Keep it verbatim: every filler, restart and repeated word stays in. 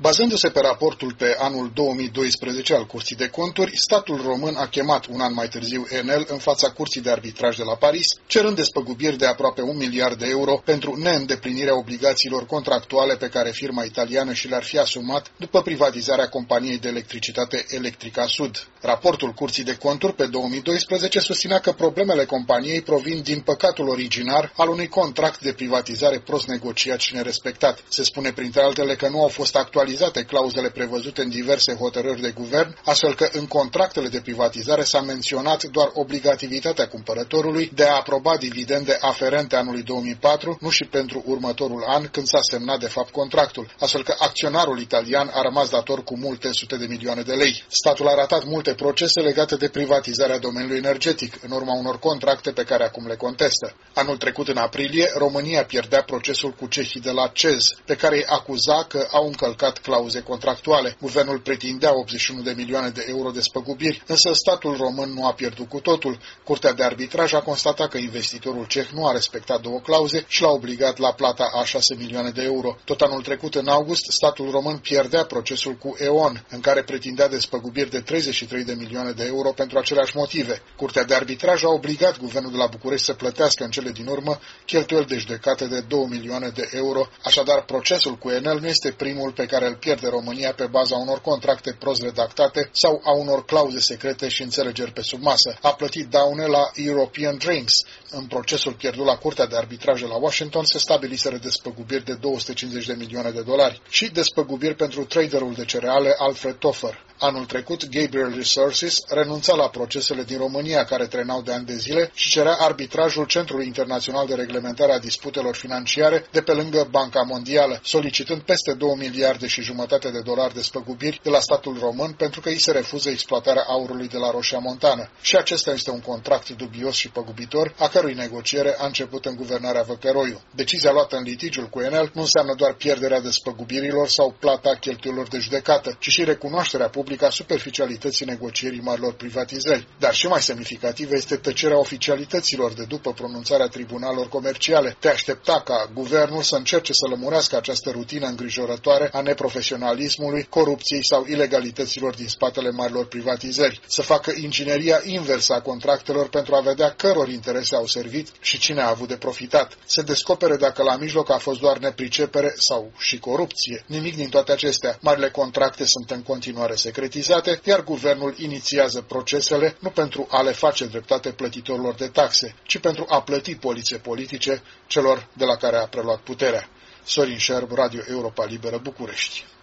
Bazându-se pe raportul pe anul două mii doisprezece al Curții de Conturi, statul român a chemat un an mai târziu Enel în fața Curții de Arbitraj de la Paris, cerând despăgubiri de aproape un miliard de euro pentru neîndeplinirea obligațiilor contractuale pe care firma italiană și le-ar fi asumat după privatizarea companiei de electricitate Electrica Sud. Raportul Curții de Conturi pe două mii doisprezece susținea că problemele companiei provin din păcatul originar al unui contract de privatizare prost negociat și nerespectat. Se spune printre altele că nu au fost actualizate clauzele prevăzute în diverse hotărâri de guvern, astfel că în contractele de privatizare s-a menționat doar obligativitatea cumpărătorului de a aproba dividende aferente anului două mii patru, nu și pentru următorul an când s-a semnat de fapt contractul, astfel că acționarul italian a rămas dator cu multe sute de milioane de lei. Statul a ratat multe procese legate de privatizarea domeniului energetic, în urma unor contracte pe care acum le contestă. Anul trecut, în aprilie, România pierdea procesul cu cehii de la C E Z, pe care îi acuza că au încălcat clauze contractuale. Guvernul pretindea optzeci și unu de milioane de euro de spăgubiri, însă statul român nu a pierdut cu totul. Curtea de arbitraj a constatat că investitorul ceh nu a respectat două clauze și l-a obligat la plata a șase milioane de euro. Tot anul trecut, în august, statul român pierdea procesul cu E O N, în care pretindea despăgubiri de treizeci și trei de milioane de euro pentru aceleași motive. Curtea de arbitraj a obligat guvernul de la București să plătească în cele din urmă cheltuieli de judecată de două milioane de euro, așadar procesul cu Enel nu este primul pe care îl pierde România pe baza unor contracte prost redactate sau a unor clauze secrete și înțelegeri pe sub masă. A plătit daune la European Drinks. În procesul pierdut la Curtea de Arbitraj de la Washington se stabiliseră despăgubiri de două sute cincizeci de milioane de dolari și despăgubiri pentru traderul de cereale Alfred Toffer. Anul trecut, Gabriel Resources renunța la procesele din România care trenau de ani de zile și cerea arbitrajul Centrului Internațional de Reglementare a Disputelor Financiare de pe lângă Banca Mondială, solicitând peste două miliarde și jumătate de dolari de spăgubiri de la statul român pentru că îi se refuză exploatarea aurului de la Roșia Montană. Și acesta este un contract dubios și păgubitor, a cărui negociere a început în guvernarea Văcăroiu. Decizia luată în litigiul cu Enel nu înseamnă doar pierderea despăgubirilor sau plata cheltuielor de judecată, ci și recunoașterea publică a superficialității negocierii marilor privatizări. Dar și mai semnificativă este tăcerea oficialităților de după pronunțarea tribunalelor comerciale. Te aștepta ca guvernul să încerce să lămurească această rutină îngrijorătoare a neprofesionalismului, corupției sau ilegalităților din spatele marilor privatizări, să facă ingineria inversă a contractelor pentru a vedea căror interese au servit și cine a avut de profitat. Se descopere dacă la mijloc a fost doar nepricepere sau și corupție. Nimic din toate acestea. Marile contracte sunt în continuare secretizate, iar guvernul inițiază procesele nu pentru a le face dreptate plătitorilor de taxe, ci pentru a plăti polițe politice celor de la care a preluat puterea. Sorin Șerb, Radio Europa Liberă, București.